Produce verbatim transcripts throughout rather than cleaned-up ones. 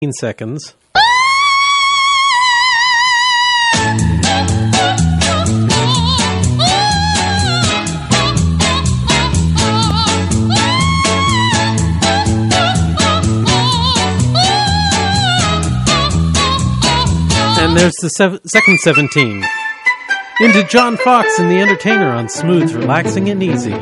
seconds. And there's the sev- second seventeen. Into John Fox and the Entertainer on Smooth, Relaxing, and Easy.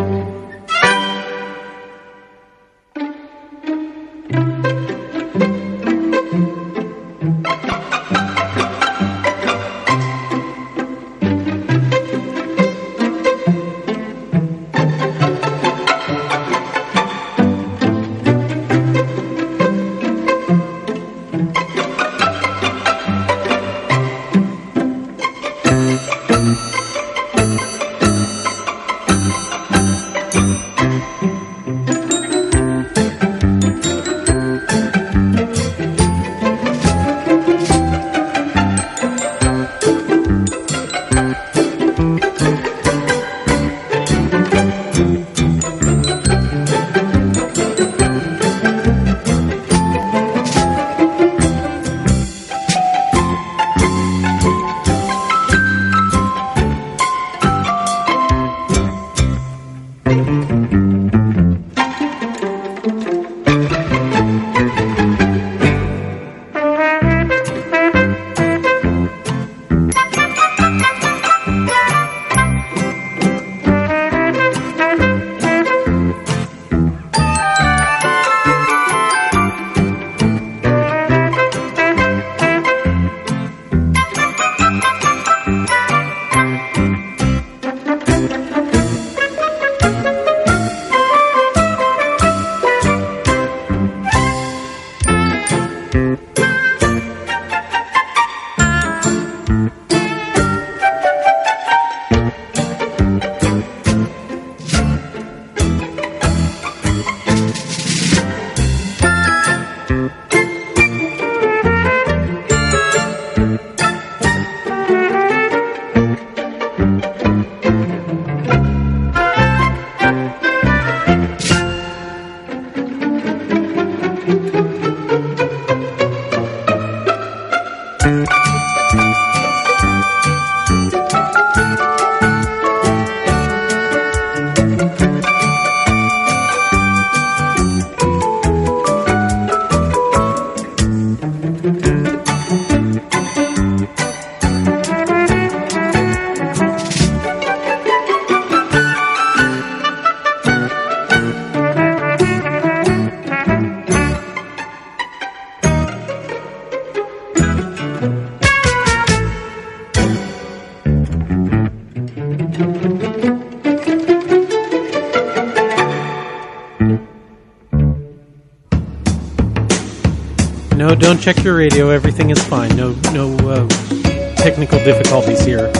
No, don't check your radio. Everything is fine. No, no uh, technical difficulties here.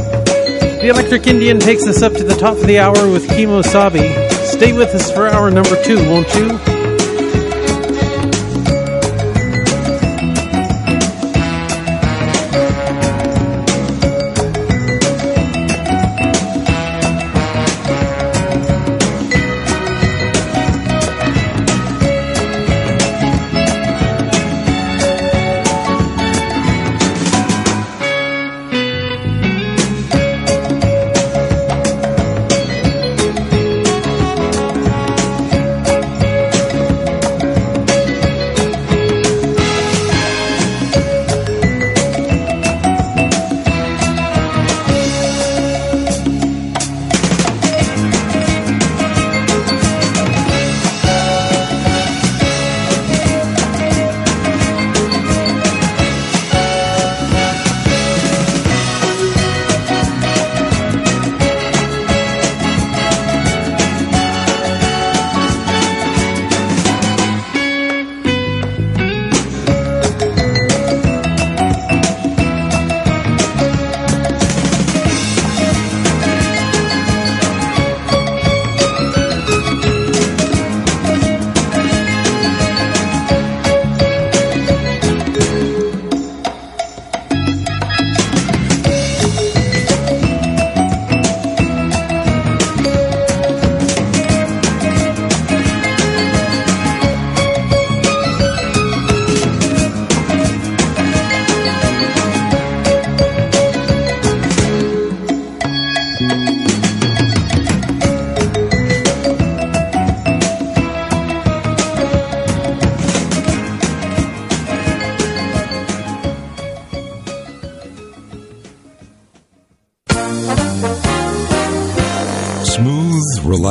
The Electric Indian takes us up to the top of the hour with Kimo Sabi. Stay with us for hour number two, won't you?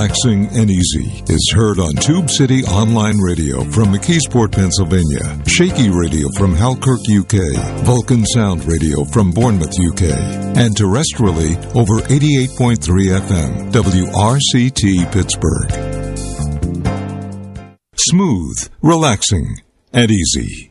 relaxing, and easy is heard on Tube City Online Radio from McKeesport, Pennsylvania, Shaky Radio from Halkirk, U K, Vulcan Sound Radio from Bournemouth, U K, and terrestrially over eighty-eight point three F M, W R C T Pittsburgh. Smooth, relaxing, and easy.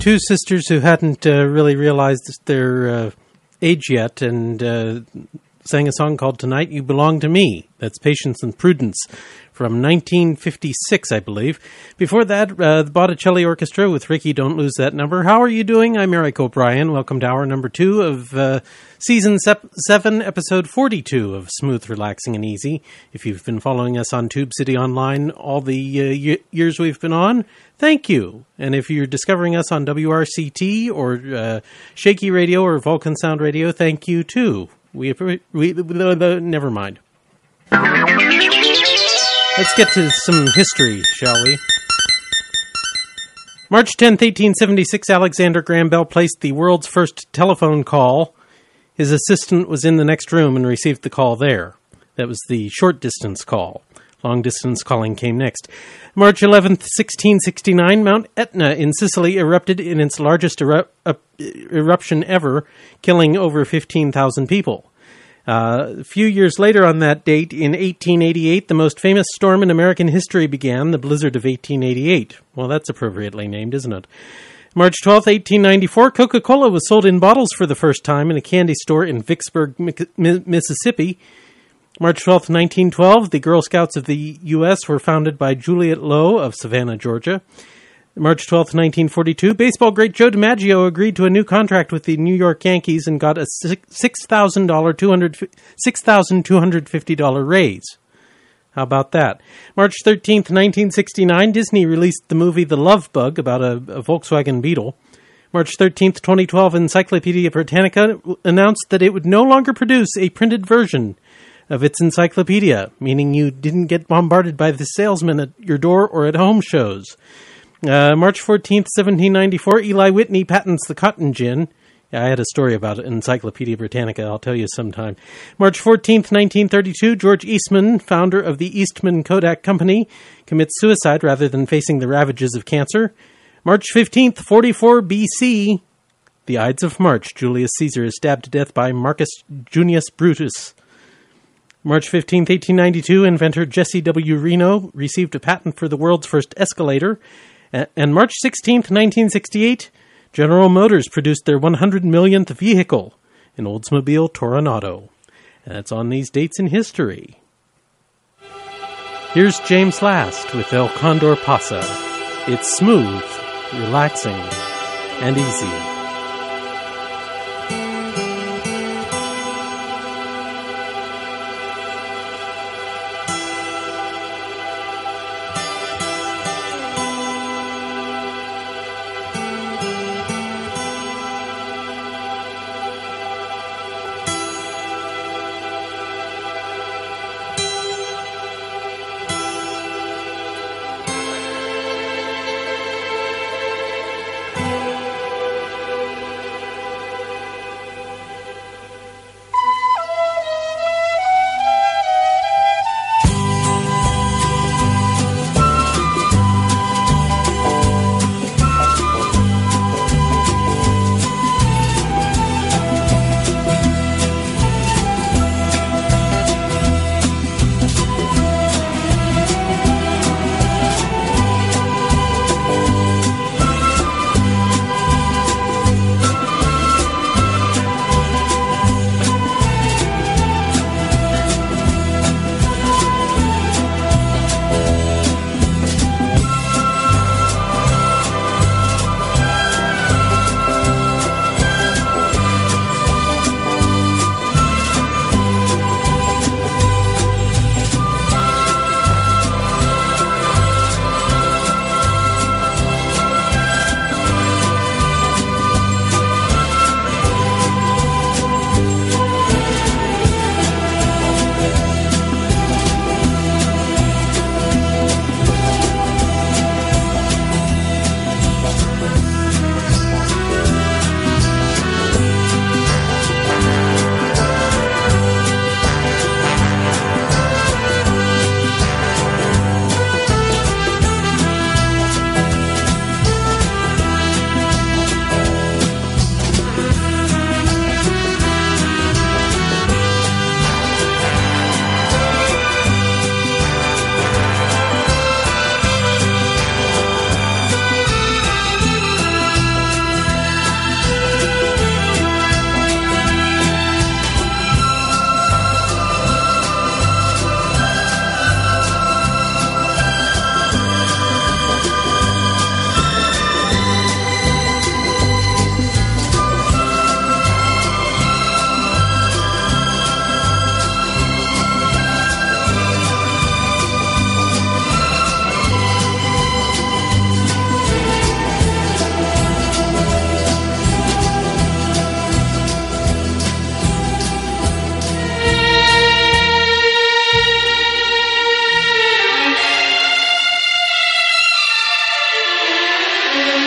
two sisters who hadn't uh, really realized their uh, age yet and uh, sang a song called Tonight You Belong to Me. That's Patience and Prudence from nineteen fifty-six, I believe. Before that, uh, the Botticelli Orchestra with Ricky Don't Lose That Number. How are you doing? I'm Eric O'Brien. Welcome to hour number two of uh, season sep- seven, episode forty-two of Smooth, Relaxing, and Easy. If you've been following us on Tube City Online all the uh, y- years we've been on, thank you. And if you're discovering us on W R C T or uh, Shaky Radio or Vulcan Sound Radio, thank you too. We, we, we the, the, never mind. Let's get to some history, shall we? March tenth, eighteen seventy-six, Alexander Graham Bell placed the world's first telephone call. His assistant was in the next room and received the call there. That was the short-distance call. Long-distance calling came next. March eleventh, sixteen sixty-nine, Mount Etna in Sicily erupted in its largest eru- uh, eruption ever, killing over fifteen thousand people. Uh, a few years later on that date, in eighteen eighty-eight, the most famous storm in American history began, the Blizzard of eighteen eighty-eight. Well, that's appropriately named, isn't it? March twelfth, eighteen ninety-four, Coca-Cola was sold in bottles for the first time in a candy store in Vicksburg, Mississippi. March twelfth, nineteen twelve, the Girl Scouts of the U S were founded by Juliet Lowe of Savannah, Georgia. March twelfth, nineteen forty-two, baseball great Joe DiMaggio agreed to a new contract with the New York Yankees and got a six thousand two hundred fifty dollars raise. How about that? March thirteenth, nineteen sixty-nine, Disney released the movie The Love Bug about a, a Volkswagen Beetle. March thirteenth, twenty twelve, Encyclopedia Britannica announced that it would no longer produce a printed version of its encyclopedia, meaning you didn't get bombarded by the salesman at your door or at home shows. Uh, March fourteenth, seventeen ninety-four, Eli Whitney patents the cotton gin. Yeah, I had a story about it in Encyclopedia Britannica. I'll tell you sometime. March fourteenth, nineteen thirty-two, George Eastman, founder of the Eastman Kodak Company, commits suicide rather than facing the ravages of cancer. March fifteenth, forty-four B C, the Ides of March, Julius Caesar is stabbed to death by Marcus Junius Brutus. March fifteenth, eighteen ninety-two, inventor Jesse W. Reno received a patent for the world's first escalator. And March sixteenth, nineteen sixty-eight, General Motors produced their one hundred millionth vehicle, an Oldsmobile Toronado. And that's on these dates in history. Here's James Last with El Condor Pasa. It's smooth, relaxing, and easy.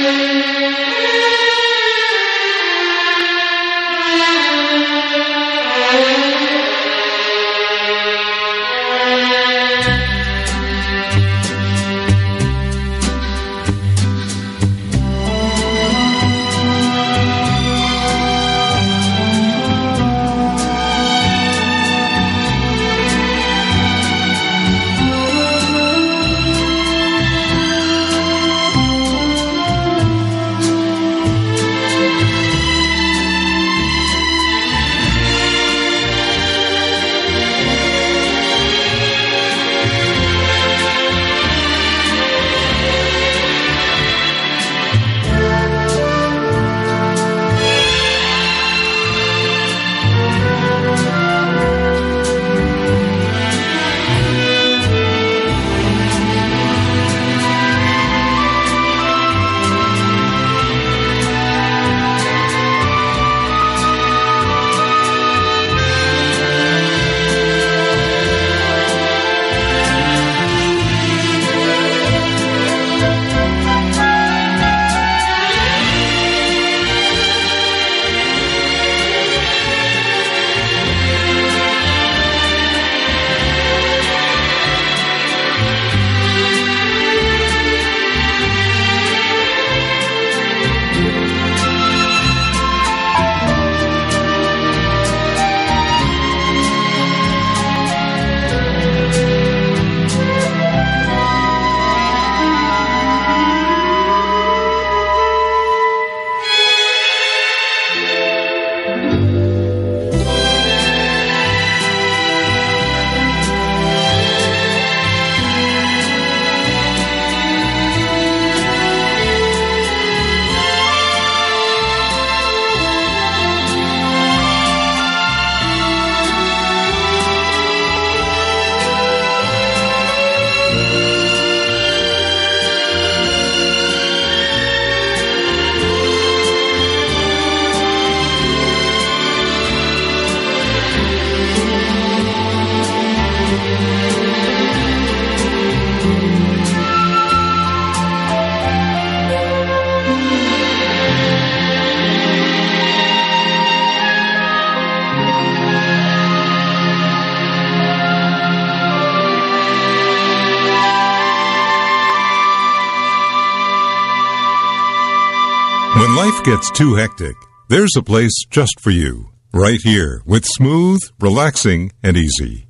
When life gets too hectic, there's a place just for you. Right here with smooth, relaxing, and easy.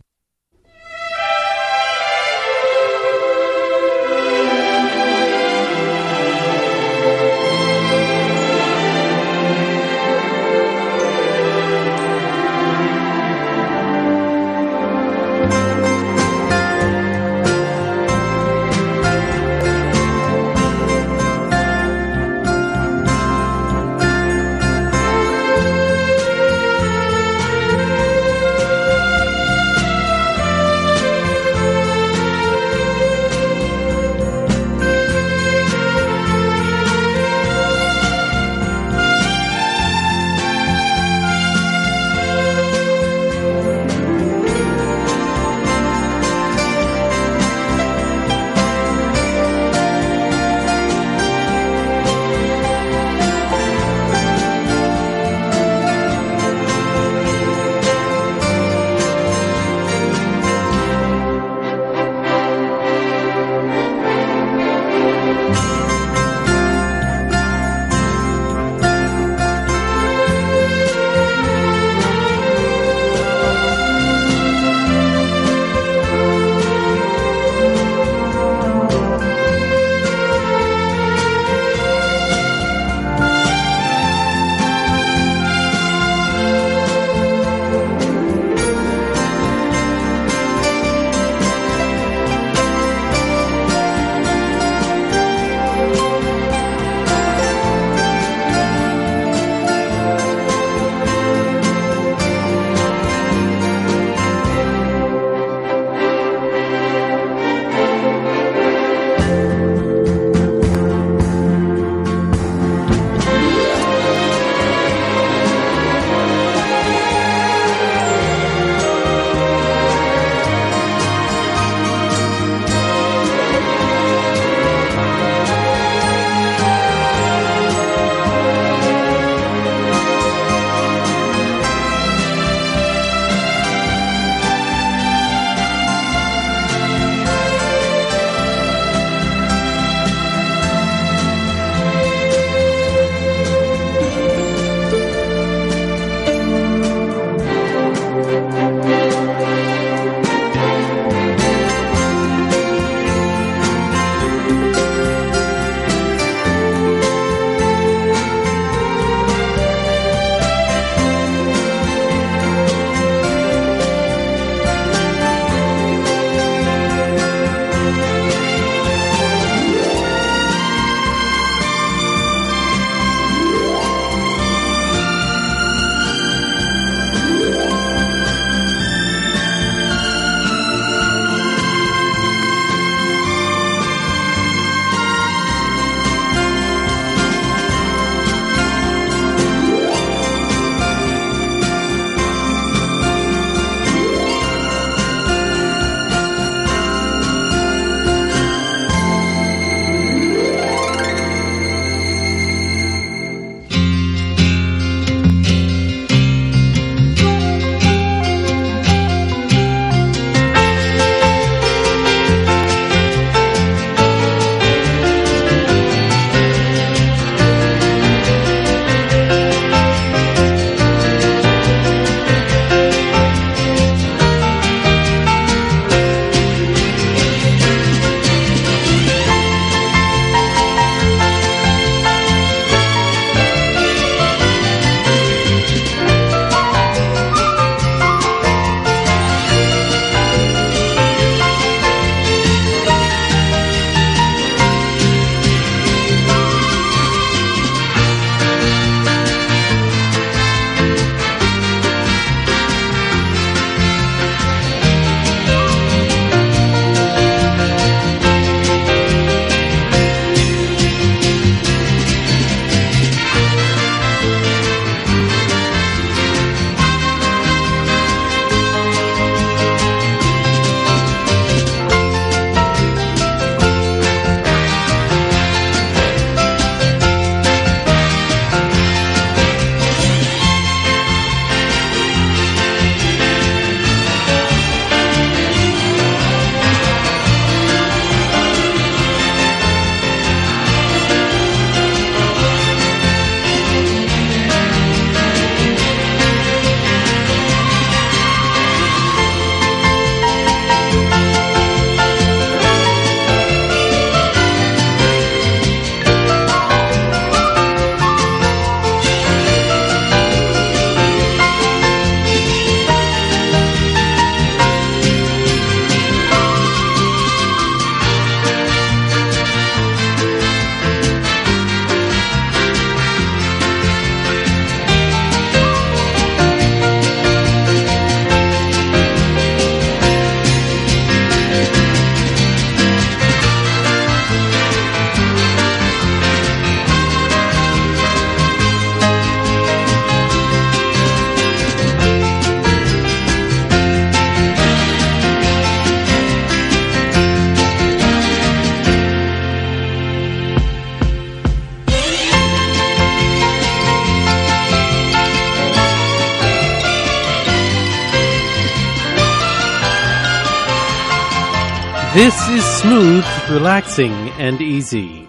This is smooth, relaxing, and easy.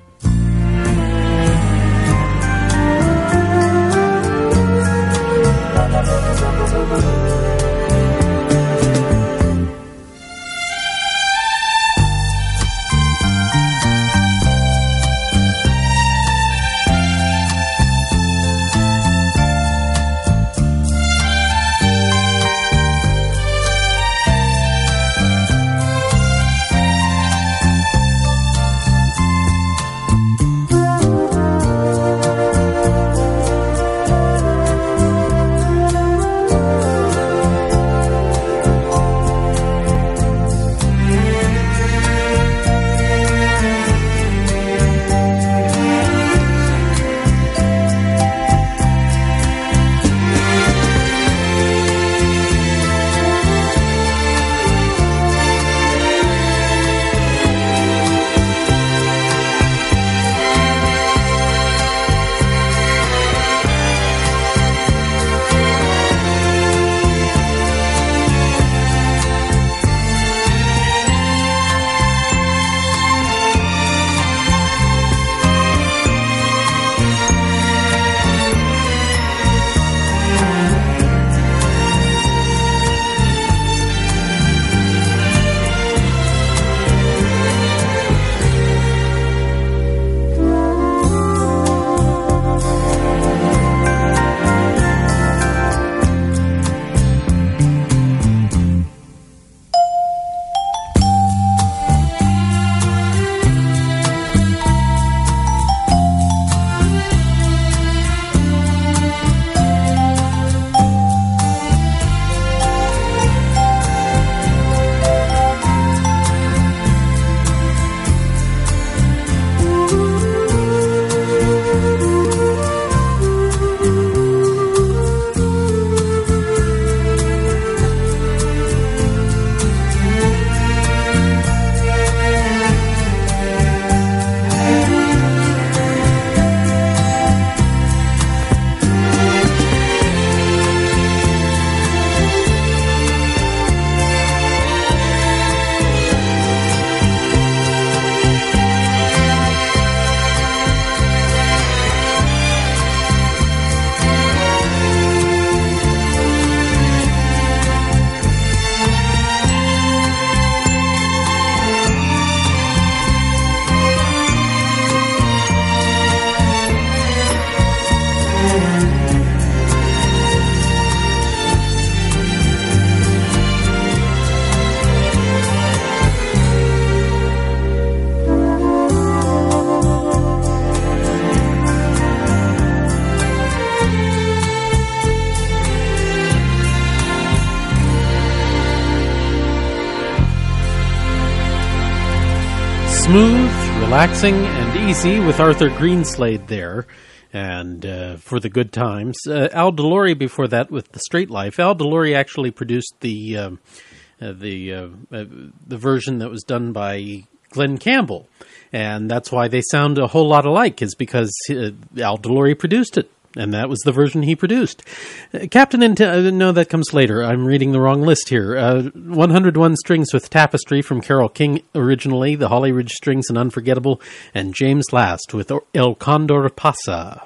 Smooth, relaxing, and easy with Arthur Greenslade there, and uh, for the good times. Uh, Al DeLory before that with The Straight Life. Al DeLory actually produced the uh, uh, the uh, uh, the version that was done by Glenn Campbell, and that's why they sound a whole lot alike, is because uh, Al DeLory produced it. And that was the version he produced. Uh, Captain Intel, uh, no, that comes later. I'm reading the wrong list here. Uh, one hundred one Strings with Tapestry from Carole King originally, the Holly Ridge Strings and Unforgettable, and James Last with El Condor Pasa.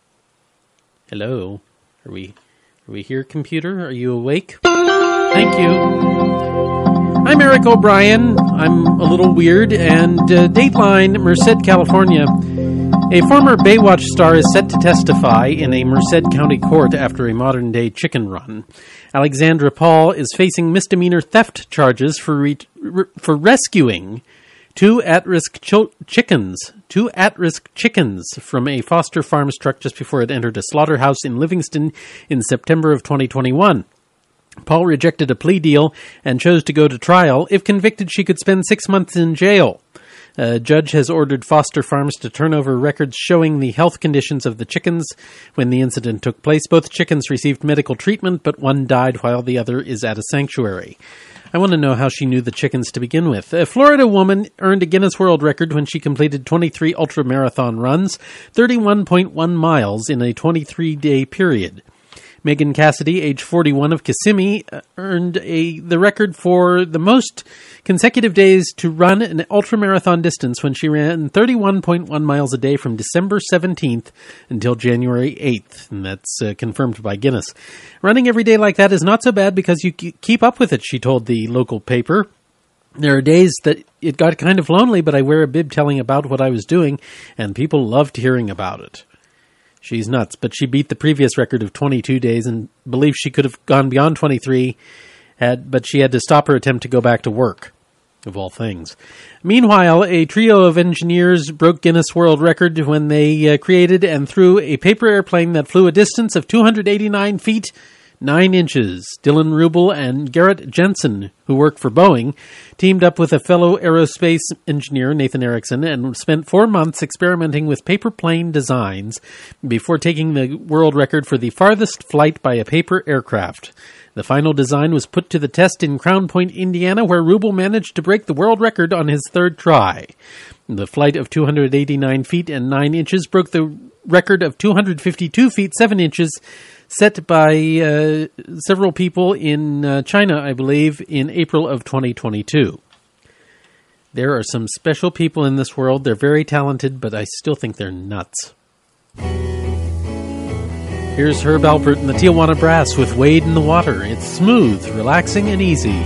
Hello. Are we, are we here, computer? Are you awake? Thank you. I'm Eric O'Brien. I'm a little weird, and uh, Dateline, Merced, California. A former Baywatch star is set to testify in a Merced County court after a modern-day chicken run. Alexandra Paul is facing misdemeanor theft charges for re- re- for rescuing two at-risk ch- chickens, two at-risk chickens from a Foster Farms truck just before it entered a slaughterhouse in Livingston in September of twenty twenty-one. Paul rejected a plea deal and chose to go to trial. If convicted, she could spend six months in jail. A judge has ordered Foster Farms to turn over records showing the health conditions of the chickens when the incident took place. Both chickens received medical treatment, but one died while the other is at a sanctuary. I want to know how she knew the chickens to begin with. A Florida woman earned a Guinness World Record when she completed twenty-three ultramarathon runs, thirty-one point one miles in a twenty-three day period. Megan Cassidy, age forty-one, of Kissimmee, earned a the record for the most consecutive days to run an ultramarathon distance when she ran thirty-one point one miles a day from December seventeenth until January eighth, and that's uh, confirmed by Guinness. Running every day like that is not so bad because you keep up with it, she told the local paper. There are days that it got kind of lonely, but I wear a bib telling about what I was doing, and people loved hearing about it. She's nuts, but she beat the previous record of twenty-two days and believes she could have gone beyond twenty-three, had, but she had to stop her attempt to go back to work, of all things. Meanwhile, a trio of engineers broke Guinness World Record when they uh, created and threw a paper airplane that flew a distance of two hundred eighty-nine feet, nine inches. Dylan Rubel and Garrett Jensen, who work for Boeing, teamed up with a fellow aerospace engineer, Nathan Erickson, and spent four months experimenting with paper plane designs before taking the world record for the farthest flight by a paper aircraft. The final design was put to the test in Crown Point, Indiana, where Rubel managed to break the world record on his third try. The flight of two hundred eighty-nine feet and nine inches broke the record of two hundred fifty-two feet, seven inches, set by uh, several people in uh, China, I believe, in April of twenty twenty-two. There are some special people in this world. They're very talented, but I still think they're nuts. Here's Herb Alpert and the Tijuana Brass with Wade in the Water. It's smooth, relaxing, and easy.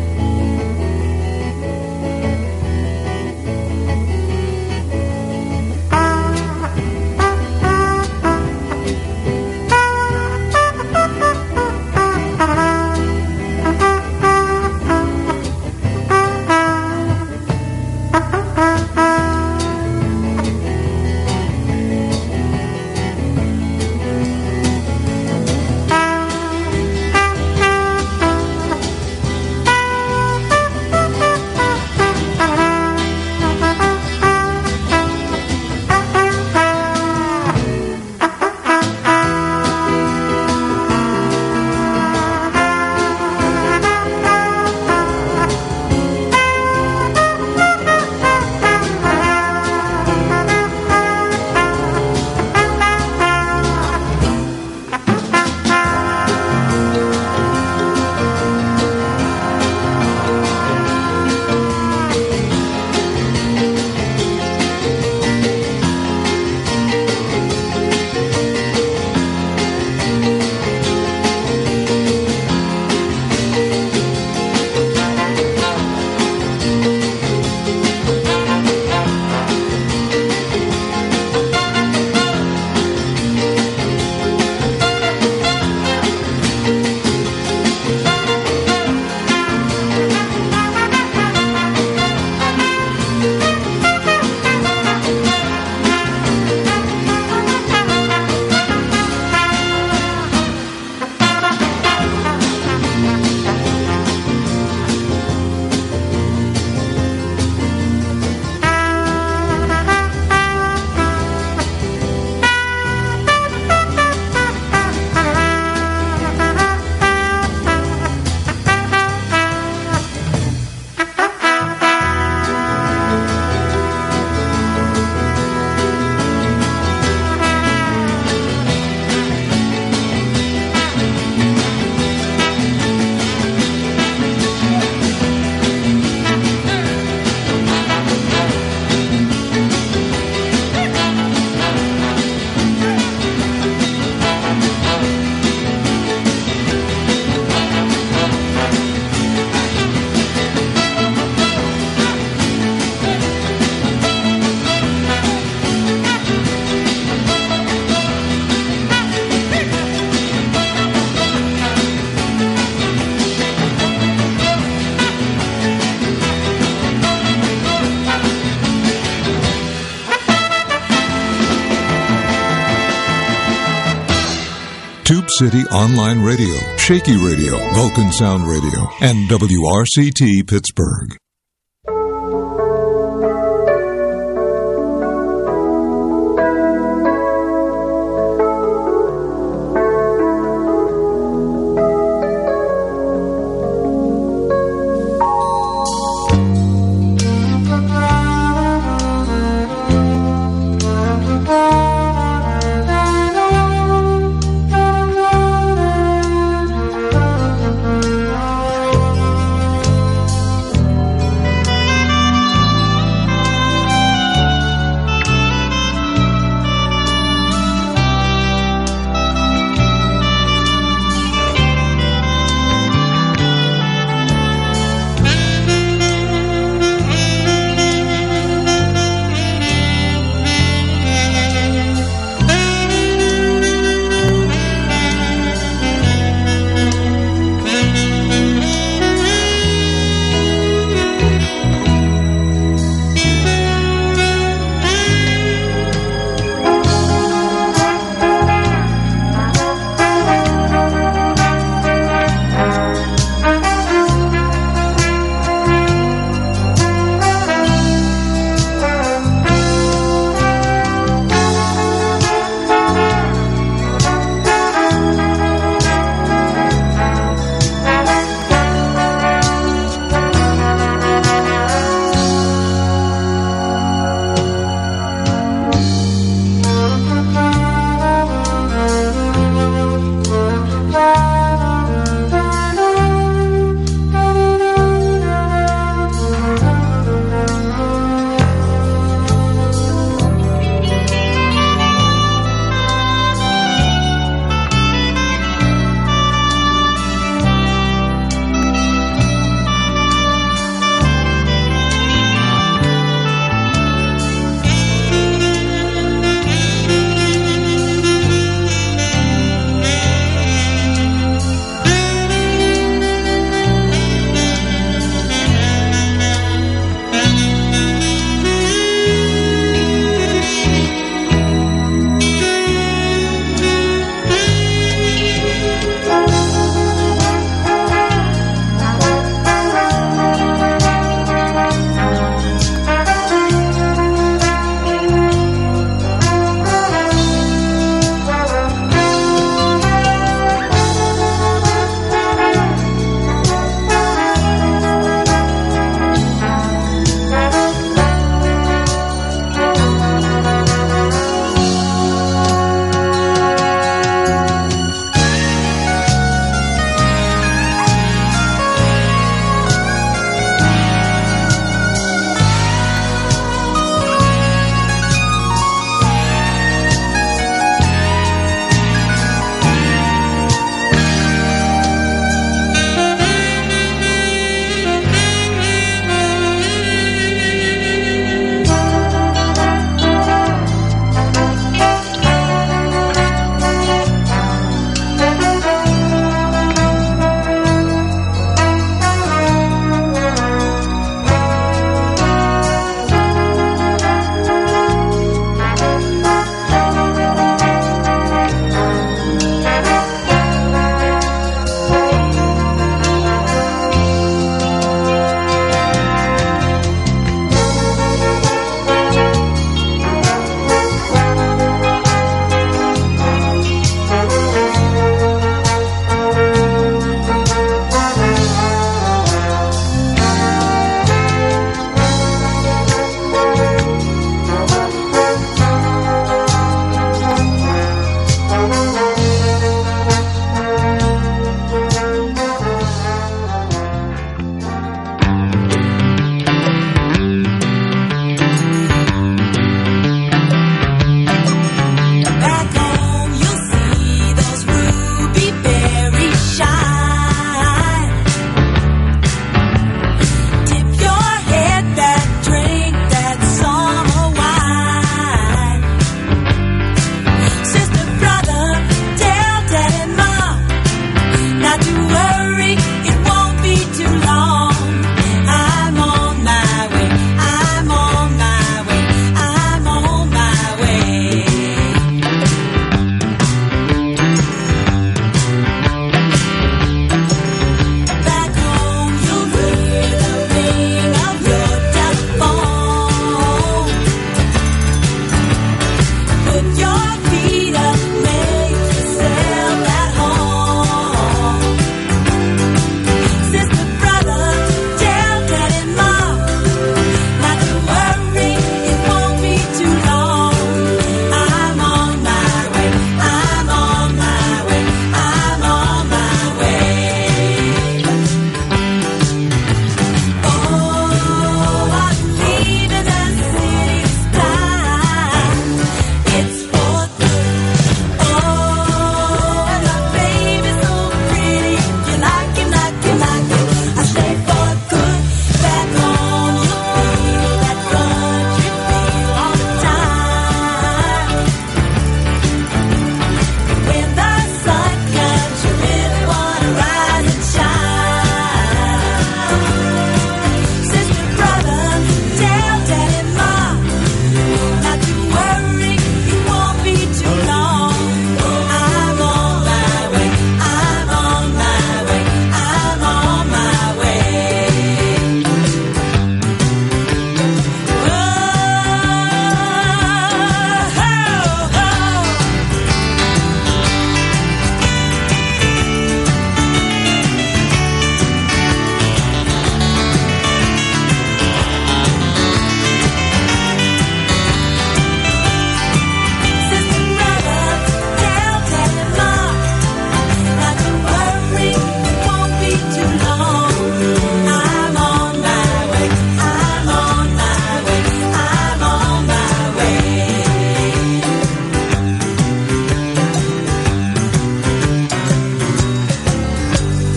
Tube City Online Radio, Shaky Radio, Vulcan Sound Radio, and W R C T Pittsburgh.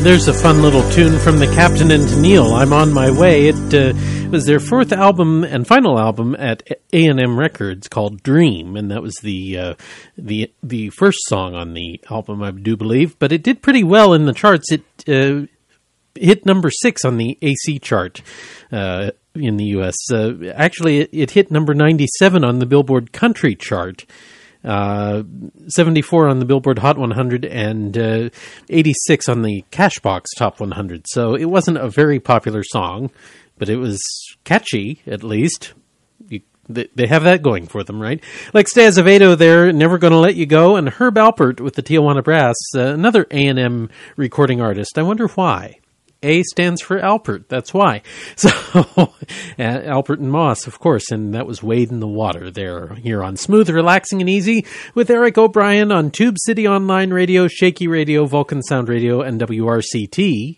There's a fun little tune from the Captain and Tennille, I'm on My Way. It uh, was their fourth album and final album at A and M Records called Dream, and that was the uh, the the first song on the album, I do believe. But it did pretty well in the charts. It uh, hit number six on the A C chart uh, in the U S. Uh, actually, it, it hit number ninety-seven on the Billboard Country chart. Uh, seventy-four on the Billboard Hot one hundred and uh, eighty-six on the Cashbox Top one hundred. So it wasn't a very popular song, but it was catchy, at least. You, they, they have that going for them, right? Like Stay Azevedo there, Never Gonna Let You Go, and Herb Alpert with the Tijuana Brass, uh, another A and M recording artist. I wonder why. A stands for Alpert, that's why. So, uh, Alpert and Moss, of course, and that was Wade in the Water there, here on Smooth, Relaxing, and Easy, with Eric O'Brien on Tube City Online Radio, Shaky Radio, Vulcan Sound Radio, and W R C T.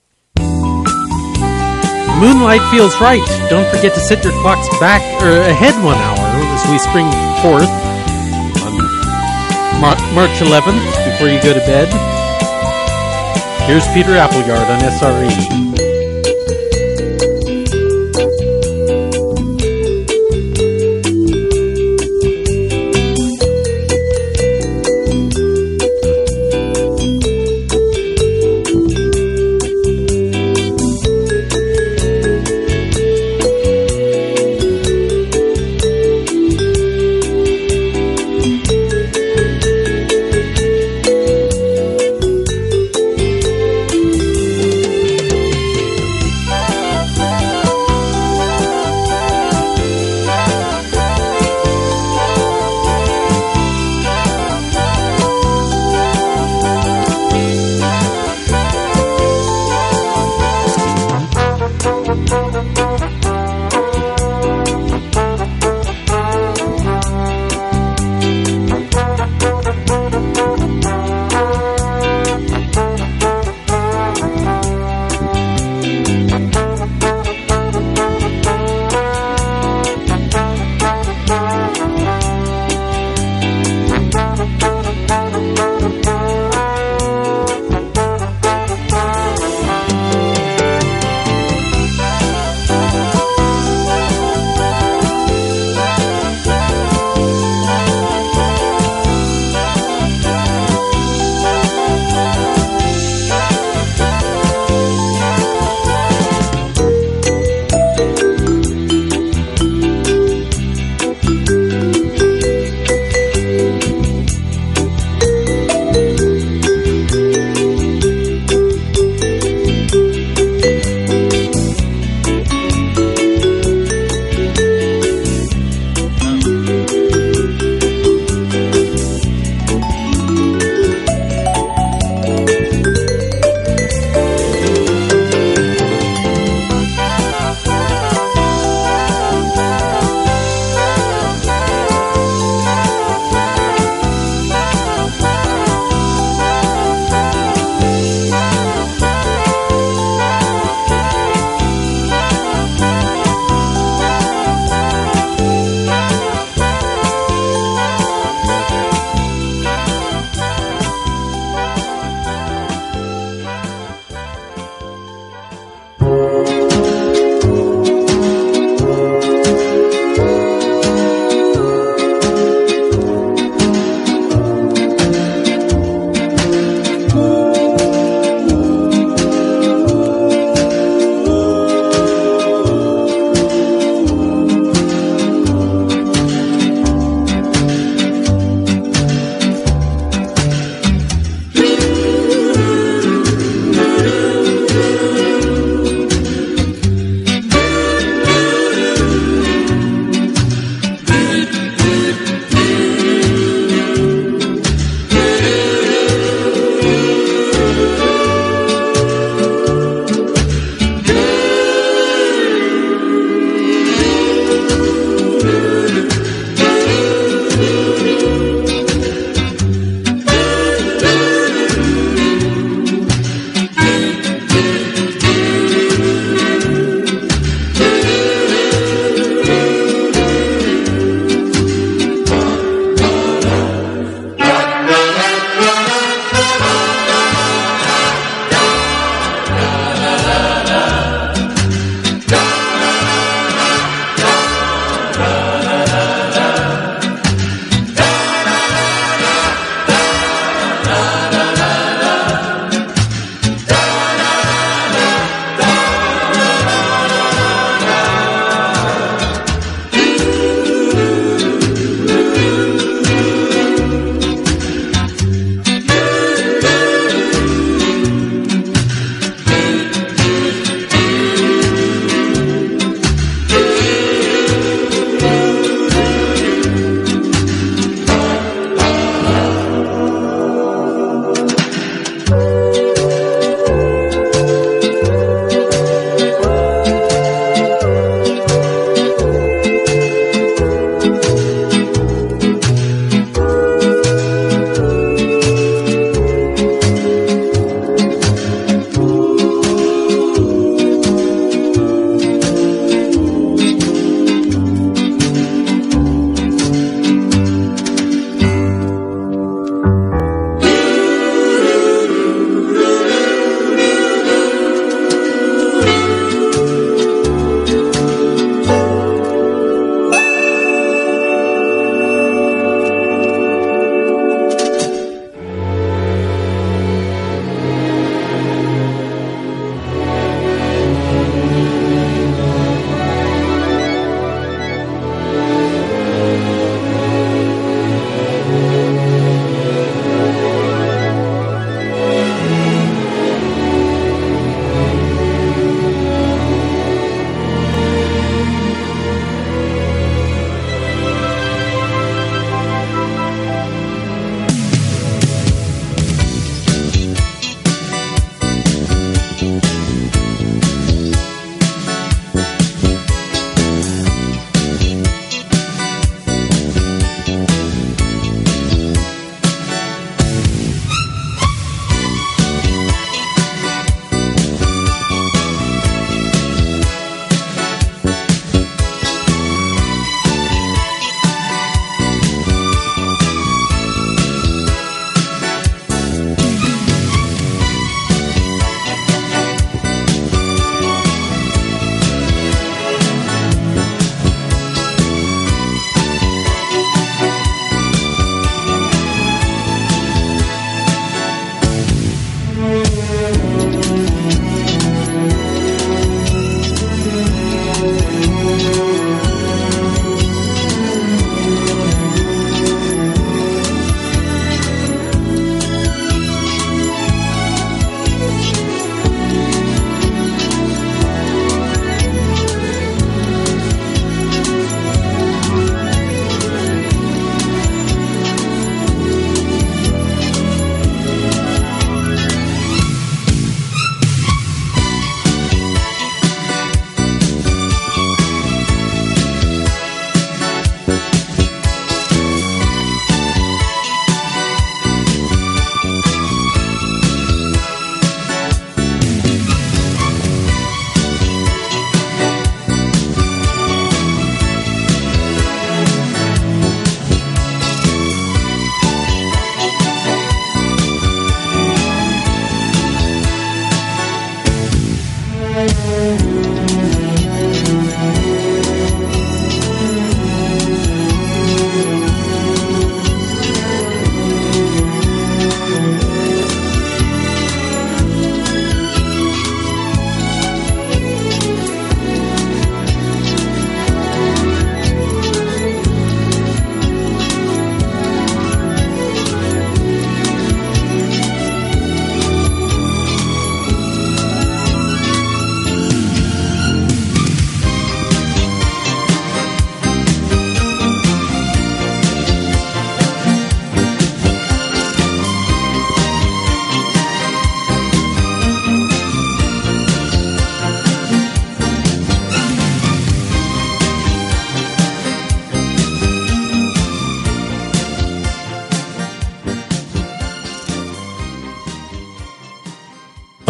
Moonlight Feels Right. Don't forget to set your clocks back, or ahead one hour, as we spring forth on Mar- March eleventh, before you go to bed. Here's Peter Appleyard on S R E.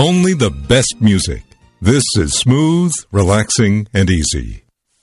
Only the best music. This is smooth, relaxing, and easy.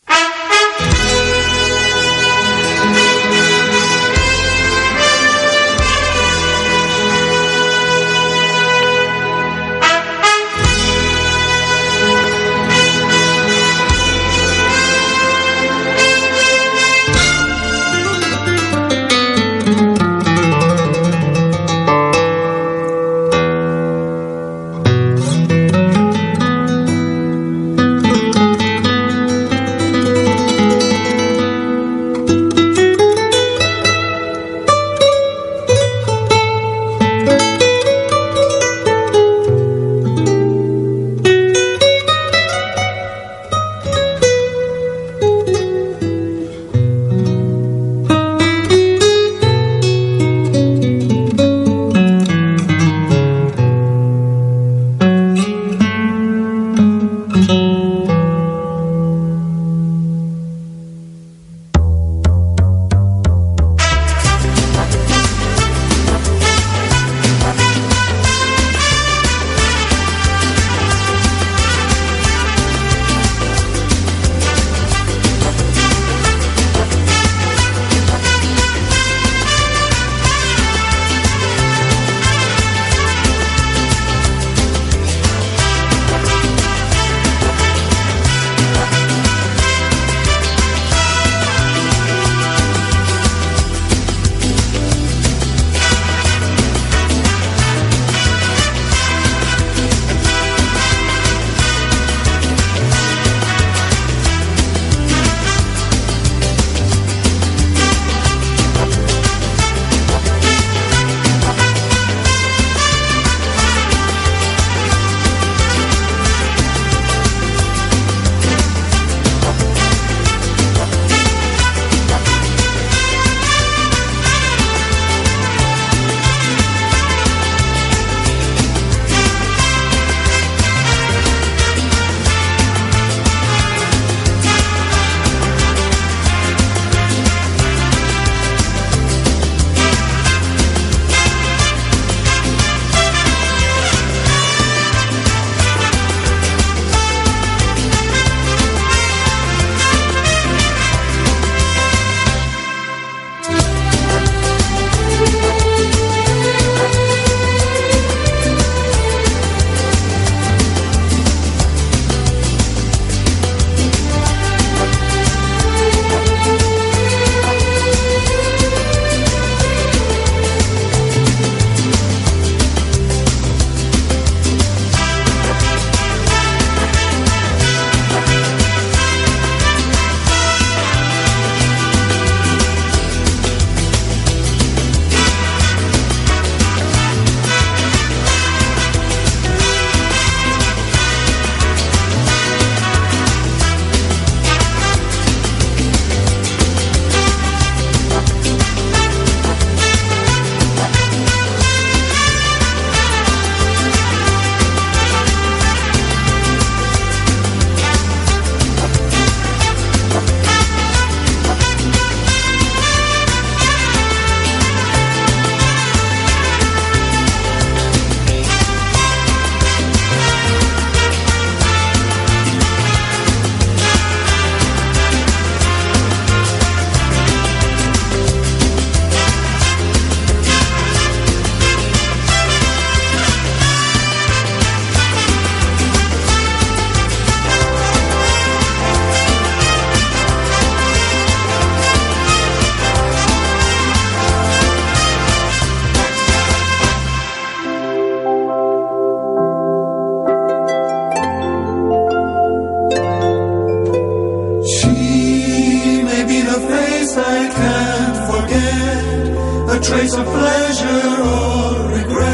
trace of pleasure or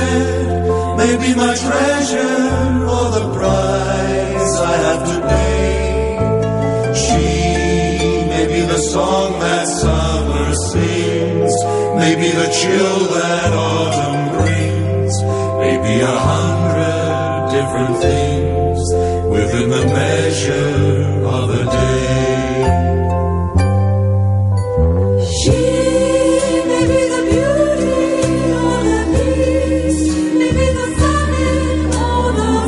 regret, may be my treasure or the price I have to pay. She may be the song that summer sings, may be the chill that autumn brings, may be a hundred different things within the measure of a day. Beauty or the beast, maybe the sun in all the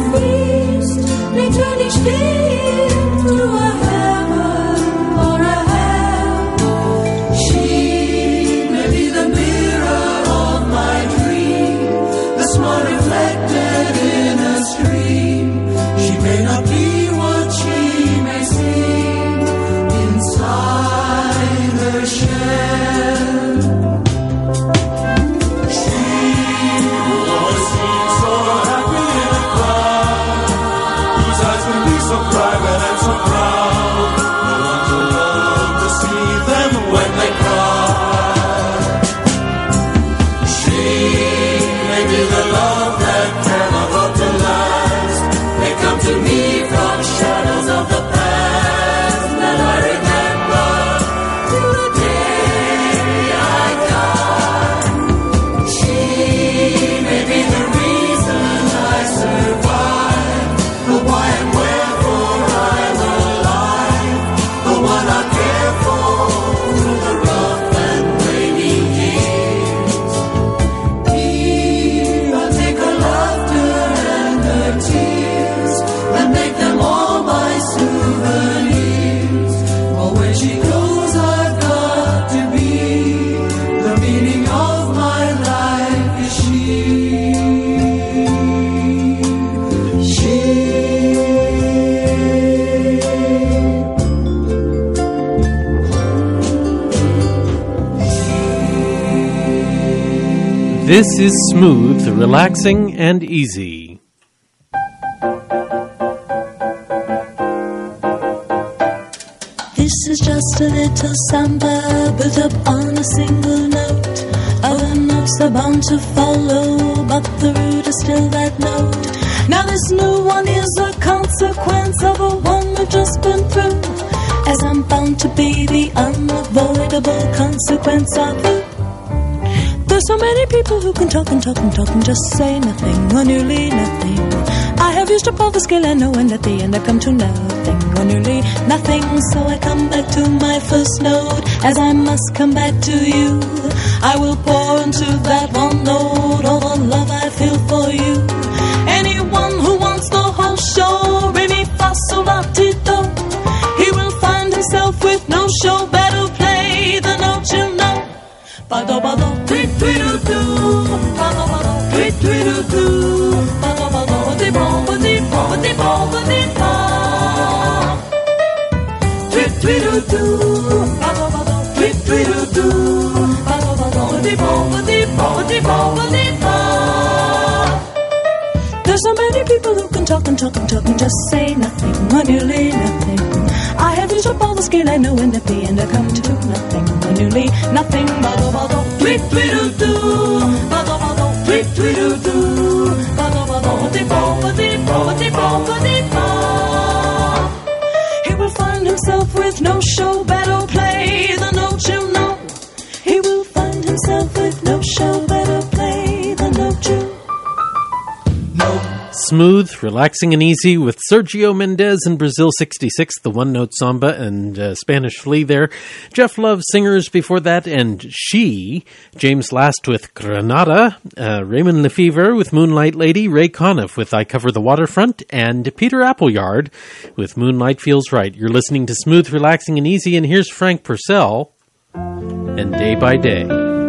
This is smooth, relaxing, and easy. This is just a little samba built up on a single note. Other notes are bound to follow, but the root is still that note. Now this new one is a consequence of a one we've just been through, as I'm bound to be the unavoidable consequence of you. There's so many people who can talk and talk and talk and just say nothing, or nearly nothing. I have used up all the skill I know, and at the end I've come to nothing, or nearly nothing. So I come back to my first note, as I must come back to you. I will pour into that one note all the love I feel for you. Anyone who wants the whole show, re mi fa sol la ti do, he will find himself with no show. Better play the note you know. Ba-do, ba-do, tweet, tweet, do, do. Ba-do, ba-do, tweet, tweet, do, do. Ba-do, ba-do, ba-di-bo, ba-di-bo, ba-di-bo, ba-di-bo. Tweet, tweet, do, do. Ba-do, ba-do, tweet, tweet, do, do. Ba-do, ba-do, ba-di-bo, ba-di-bo, ba-di-bo, ba-di-bo. There's so many people who can talk and talk and talk and just say nothing, or nearly nothing. I have used up all the skill I know, and at the end I come to nothing, or nearly nothing. Ba-do, ba-do, tweet, tweet, do, do. Ba-do, ba-do, tweet, tweet, do, do. Ba-do, ba-do, ba-di-bo, ba-di-bo, ba-di-bo, ba-di-bo. He will find himself with no show. Better play the note you know. He will find himself with no show. Better play the note you know. Smooth, relaxing, and easy with Sergio Mendes and Brazil sixty-six, the one-note samba and uh, Spanish Flea there. Jeff Love Singers before that, and She. James Last with Granada. Uh, Raymond Lefevre with Moonlight Lady. Ray Conniff with I Cover the Waterfront. And Peter Appleyard with Moonlight Feels Right. You're listening to Smooth, Relaxing, and Easy, and here's Frank Purcell and Day by Day.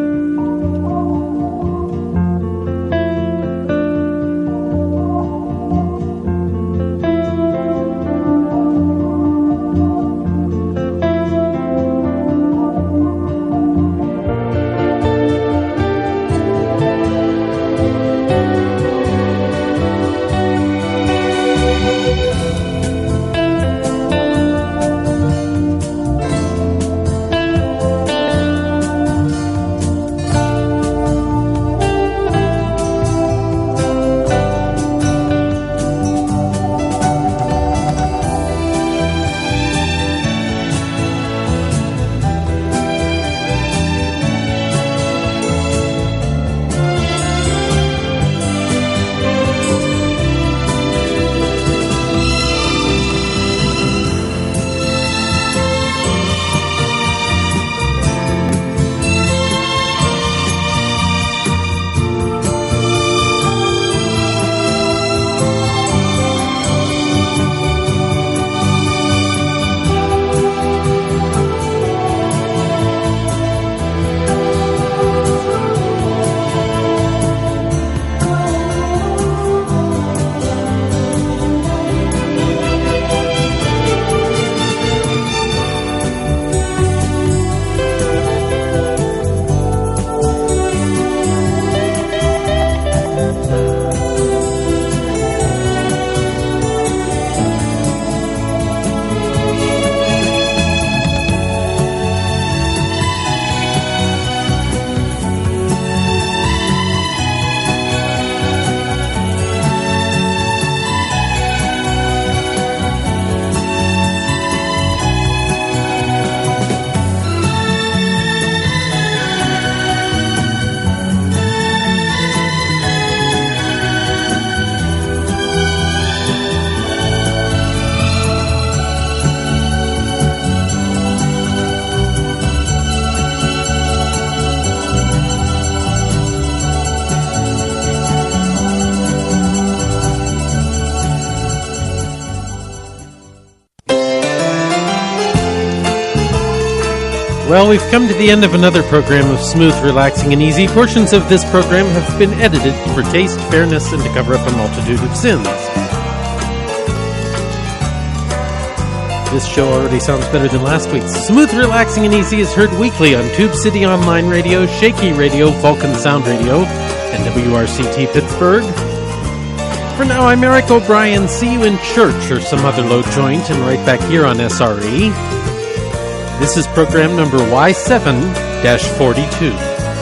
Well, we've come to the end of another program of Smooth, Relaxing, and Easy. Portions of this program have been edited for taste, fairness, and to cover up a multitude of sins. this show already sounds better than last week's. Smooth, relaxing, and easy is heard weekly on Tube City Online Radio, Shaky Radio, Vulcan Sound Radio, and W R C T Pittsburgh. For now, I'm Eric O'Brien. See you in church or some other low joint, and right back here on S R E. This is program number Y seven forty-two.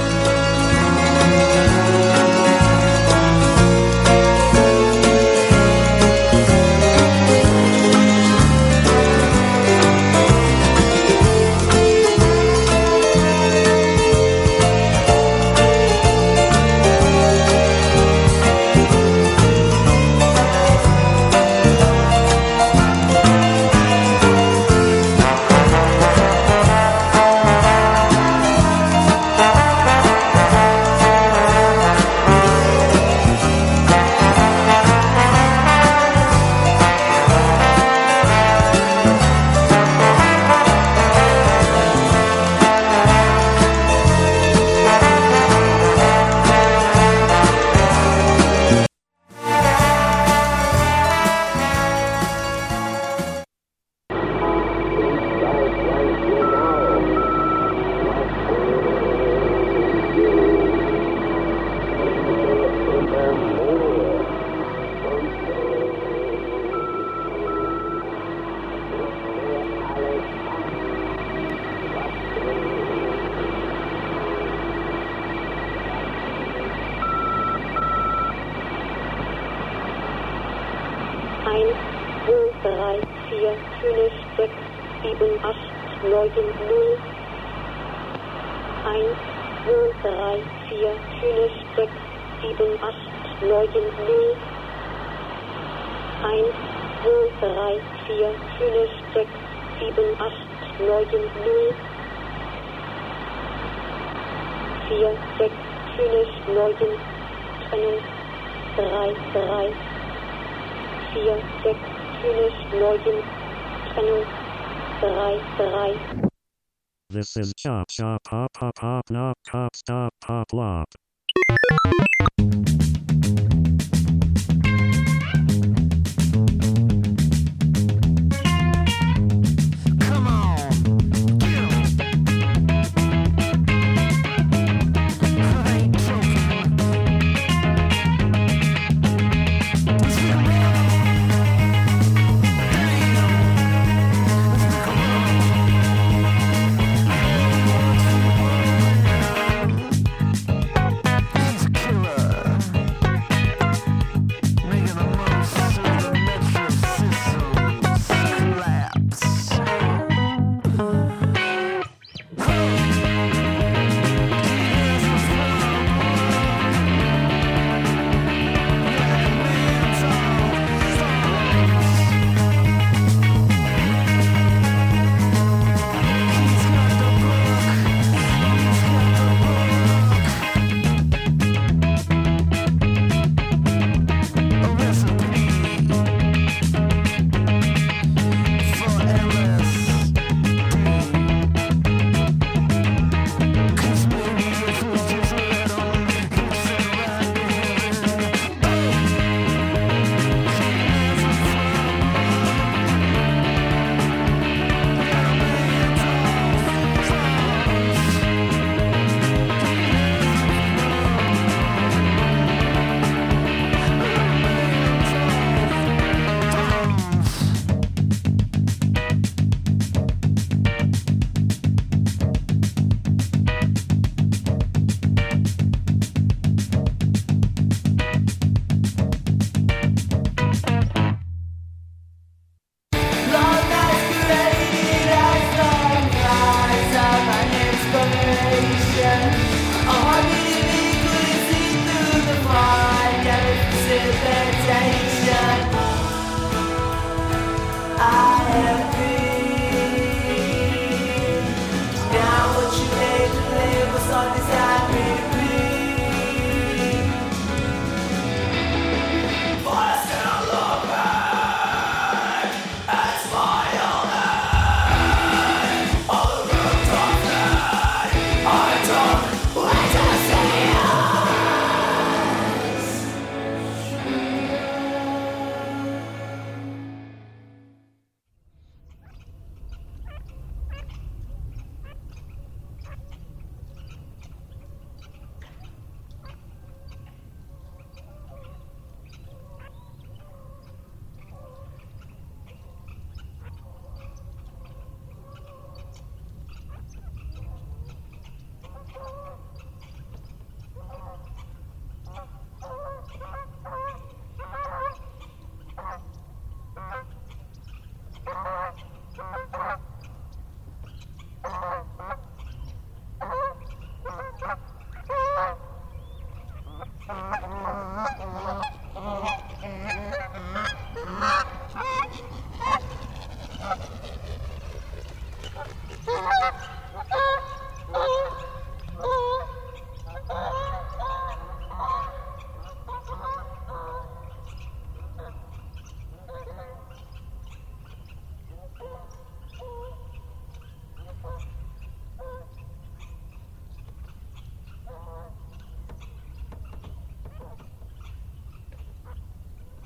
This is Chop Chop Pop Pop Pop Knock Cop Stop Pop Lop. Thank you. Bye.